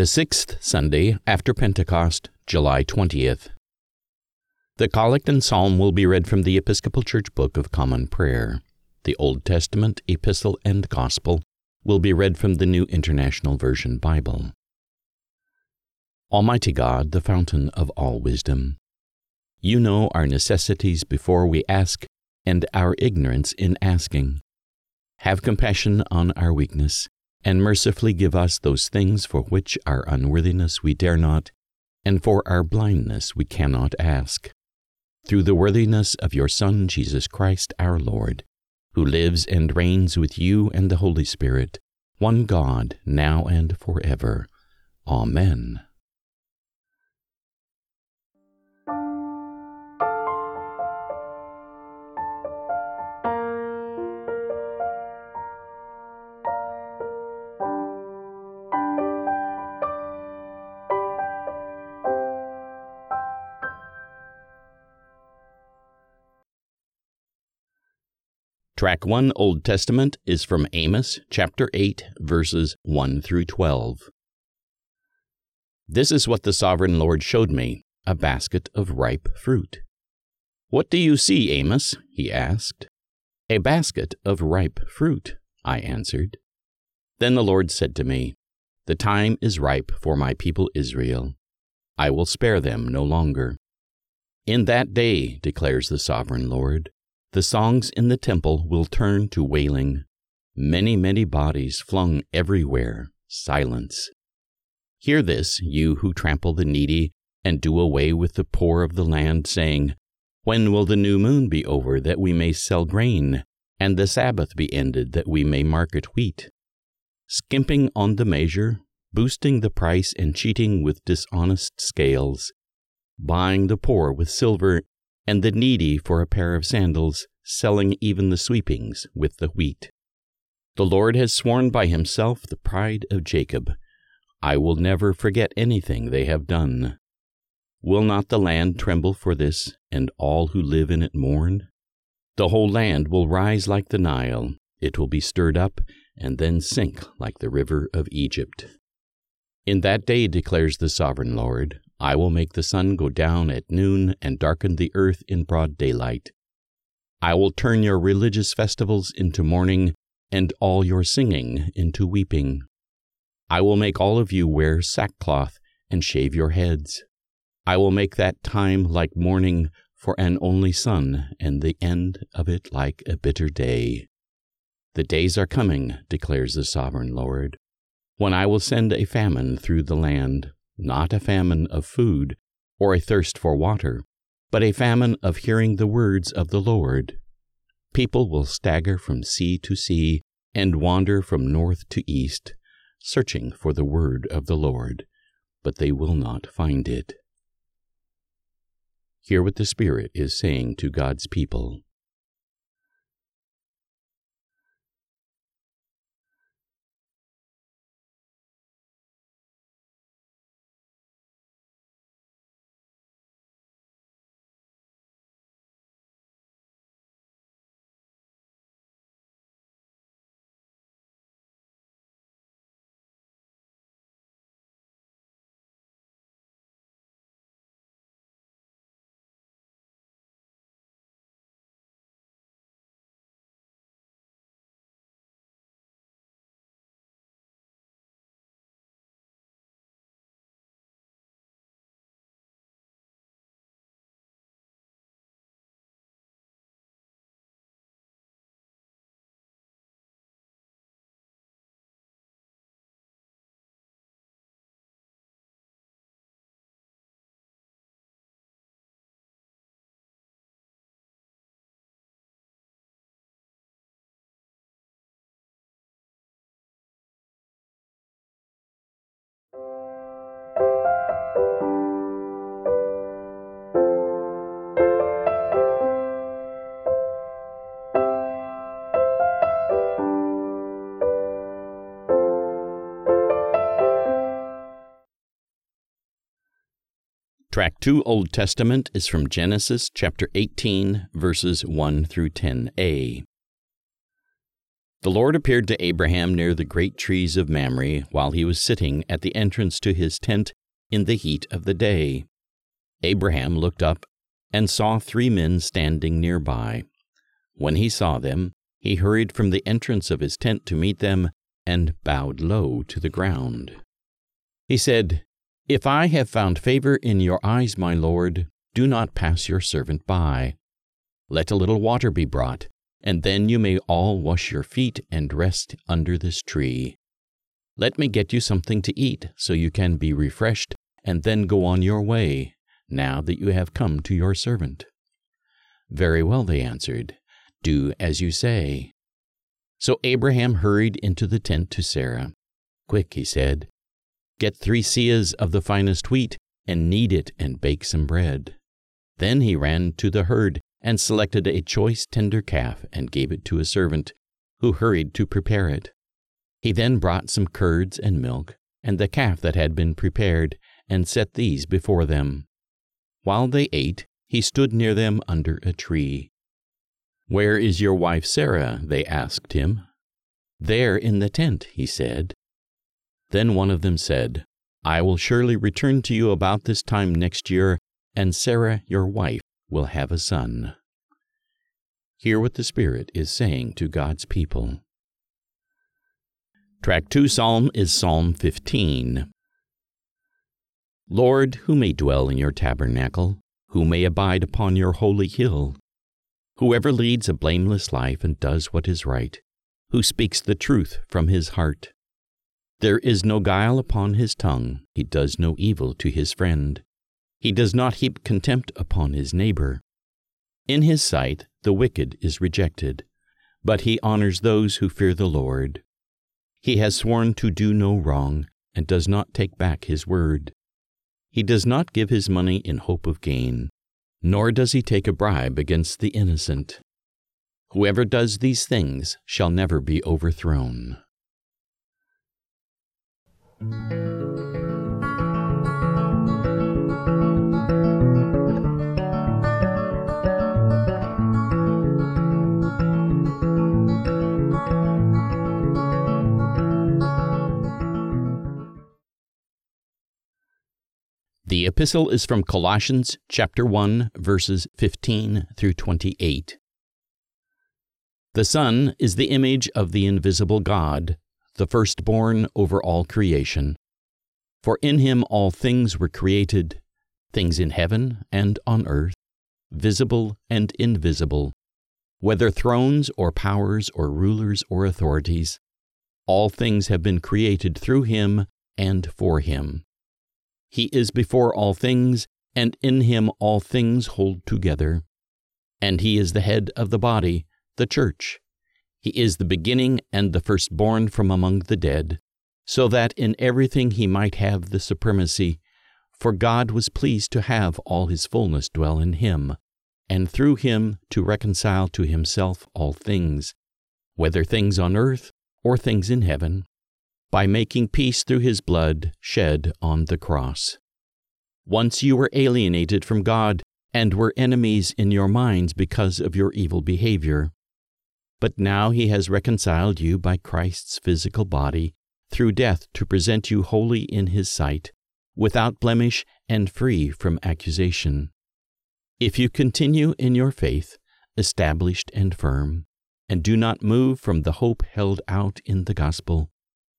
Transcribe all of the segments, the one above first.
The sixth Sunday after Pentecost, July 20th. The Collect and Psalm will be read from the Episcopal Church Book of Common Prayer. The Old Testament, Epistle, and Gospel will be read from the New International Version Bible. Almighty God, the fountain of all wisdom, you know our necessities before we ask and our ignorance in asking. Have compassion on our weakness, and mercifully give us those things for which our unworthiness we dare not, and for our blindness we cannot ask. Through the worthiness of your Son, Jesus Christ our Lord, who lives and reigns with you and the Holy Spirit, one God, now and forever. Amen. Track 1 Old Testament is from Amos chapter 8, verses 1 through 12. This is what the Sovereign Lord showed me, a basket of ripe fruit. What do you see, Amos? He asked. A basket of ripe fruit, I answered. Then the Lord said to me, The time is ripe for my people Israel. I will spare them no longer. In that day, declares the Sovereign Lord, the songs in the temple will turn to wailing. Many, many bodies flung everywhere, silence. Hear this, you who trample the needy and do away with the poor of the land, saying, When will the new moon be over that we may sell grain, and the Sabbath be ended that we may market wheat? Skimping on the measure, boosting the price and cheating with dishonest scales, buying the poor with silver and the needy for a pair of sandals, selling even the sweepings with the wheat. The Lord has sworn by himself, the pride of Jacob, I will never forget anything they have done. Will not the land tremble for this, and all who live in it mourn? The whole land will rise like the Nile. It will be stirred up, and then sink like the river of Egypt. In that day, declares the Sovereign Lord, I will make the sun go down at noon and darken the earth in broad daylight. I will turn your religious festivals into mourning and all your singing into weeping. I will make all of you wear sackcloth and shave your heads. I will make that time like mourning for an only son, and the end of it like a bitter day. The days are coming, declares the Sovereign Lord, when I will send a famine through the land, not a famine of food or a thirst for water, but a famine of hearing the words of the Lord. People will stagger from sea to sea and wander from north to east, searching for the word of the Lord, but they will not find it. Hear what the Spirit is saying to God's people. Track 2 Old Testament is from Genesis chapter 18, verses 1 through 10a. The Lord appeared to Abraham near the great trees of Mamre while he was sitting at the entrance to his tent in the heat of the day. Abraham looked up and saw 3 men standing nearby. When he saw them, he hurried from the entrance of his tent to meet them and bowed low to the ground. He said, "If I have found favor in your eyes, my Lord, do not pass your servant by. Let a little water be brought, and then you may all wash your feet and rest under this tree. Let me get you something to eat, so you can be refreshed, and then go on your way, now that you have come to your servant." "Very well," they answered. "Do as you say." So Abraham hurried into the tent to Sarah. "Quick," he said, "get 3 seahs of the finest wheat, and knead it and bake some bread." Then he ran to the herd and selected a choice tender calf and gave it to a servant, who hurried to prepare it. He then brought some curds and milk, and the calf that had been prepared, and set these before them. While they ate, he stood near them under a tree. "Where is your wife Sarah?" they asked him. "There in the tent," he said. Then one of them said, "I will surely return to you about this time next year, and Sarah, your wife, will have a son." Hear what the Spirit is saying to God's people. Track 2 Psalm is Psalm 15. Lord, who may dwell in your tabernacle? Who may abide upon your holy hill? Whoever leads a blameless life and does what is right, who speaks the truth from his heart. There is no guile upon his tongue, he does no evil to his friend. He does not heap contempt upon his neighbor. In his sight the wicked is rejected, but he honors those who fear the Lord. He has sworn to do no wrong, and does not take back his word. He does not give his money in hope of gain, nor does he take a bribe against the innocent. Whoever does these things shall never be overthrown. The epistle is from Colossians chapter 1, verses 15 through 28. The Son is the image of the invisible God, the firstborn over all creation. For in him all things were created, things in heaven and on earth, visible and invisible, whether thrones or powers or rulers or authorities. All things have been created through him and for him. He is before all things, and in him all things hold together. And he is the head of the body, the church. He is the beginning and the firstborn from among the dead, so that in everything he might have the supremacy. For God was pleased to have all his fullness dwell in him, and through him to reconcile to himself all things, whether things on earth or things in heaven, by making peace through his blood shed on the cross. Once you were alienated from God and were enemies in your minds because of your evil behavior. But now he has reconciled you by Christ's physical body through death to present you holy in his sight, without blemish and free from accusation. If you continue in your faith, established and firm, and do not move from the hope held out in the gospel.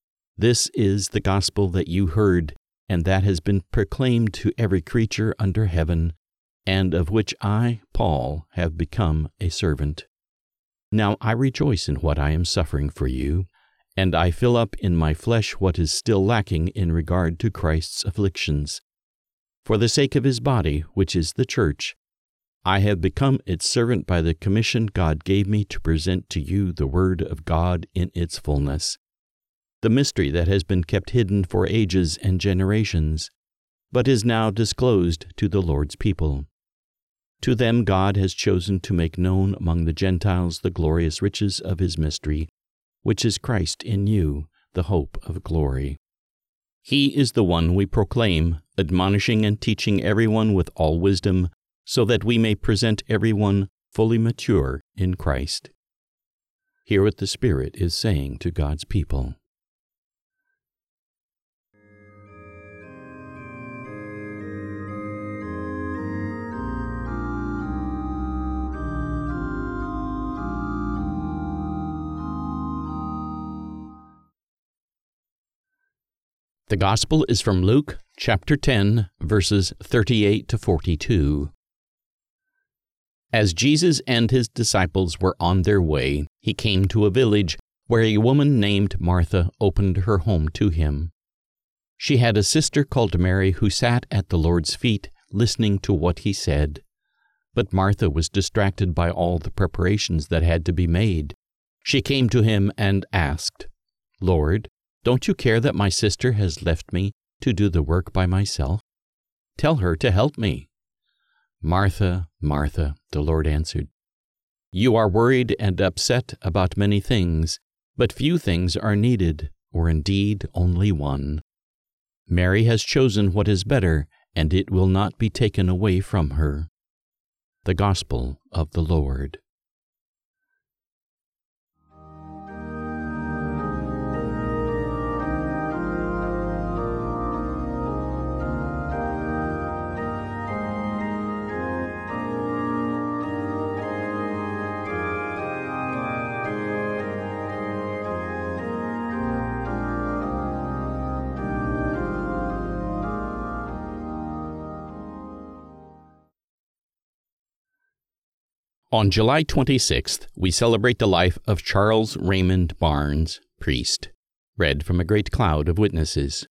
This is the gospel that you heard, and that has been proclaimed to every creature under heaven, and of which I, Paul, have become a servant. Now I rejoice in what I am suffering for you, and I fill up in my flesh what is still lacking in regard to Christ's afflictions. For the sake of his body, which is the church, I have become its servant by the commission God gave me to present to you the word of God in its fullness, the mystery that has been kept hidden for ages and generations, but is now disclosed to the Lord's people. To them God has chosen to make known among the Gentiles the glorious riches of his mystery, which is Christ in you, the hope of glory. He is the one we proclaim, admonishing and teaching everyone with all wisdom, so that we may present everyone fully mature in Christ. Hear what the Spirit is saying to God's people. The Gospel is from Luke chapter 10, verses 38 to 42. As Jesus and his disciples were on their way, he came to a village where a woman named Martha opened her home to him. She had a sister called Mary who sat at the Lord's feet listening to what he said. But Martha was distracted by all the preparations that had to be made. She came to him and asked, "Lord, don't you care that my sister has left me to do the work by myself? Tell her to help me." "Martha, Martha," the Lord answered, "you are worried and upset about many things, but few things are needed, or indeed only one. Mary has chosen what is better, and it will not be taken away from her." The Gospel of the Lord. On July 26th, we celebrate the life of Charles Raymond Barnes, priest, read from a great cloud of witnesses.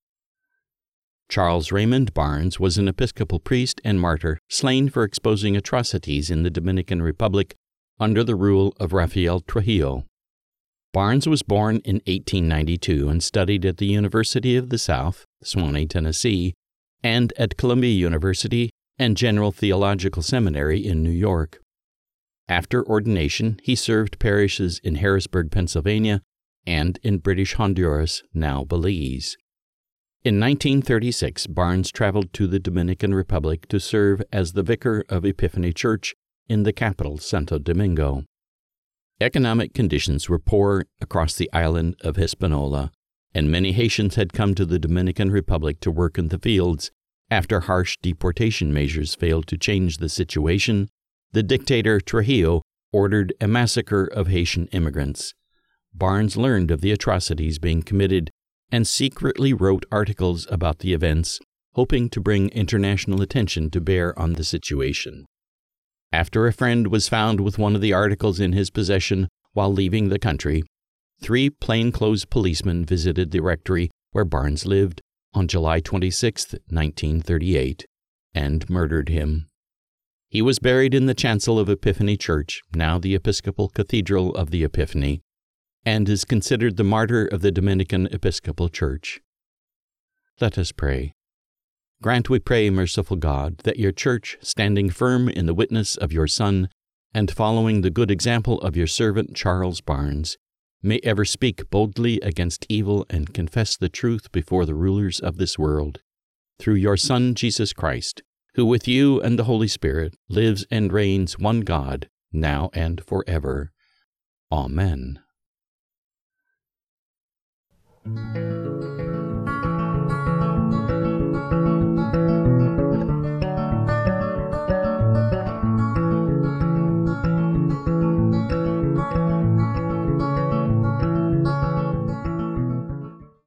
Charles Raymond Barnes was an Episcopal priest and martyr slain for exposing atrocities in the Dominican Republic under the rule of Rafael Trujillo. Barnes was born in 1892 and studied at the University of the South, Sewanee, Tennessee, and at Columbia University and General Theological Seminary in New York. After ordination, he served parishes in Harrisburg, Pennsylvania, and in British Honduras, now Belize. In 1936, Barnes traveled to the Dominican Republic to serve as the vicar of Epiphany Church in the capital, Santo Domingo. Economic conditions were poor across the island of Hispaniola, and many Haitians had come to the Dominican Republic to work in the fields. After harsh deportation measures failed to change the situation, the dictator Trujillo ordered a massacre of Haitian immigrants. Barnes learned of the atrocities being committed and secretly wrote articles about the events, hoping to bring international attention to bear on the situation. After a friend was found with one of the articles in his possession while leaving the country, 3 plainclothes policemen visited the rectory where Barnes lived on July 26, 1938, and murdered him. He was buried in the chancel of Epiphany Church, now the Episcopal Cathedral of the Epiphany, and is considered the martyr of the Dominican Episcopal Church. Let us pray. Grant, we pray, merciful God, that your Church, standing firm in the witness of your Son, and following the good example of your servant Charles Barnes, may ever speak boldly against evil and confess the truth before the rulers of this world. Through your Son, Jesus Christ, who with you and the Holy Spirit lives and reigns one God, now and forever. Amen.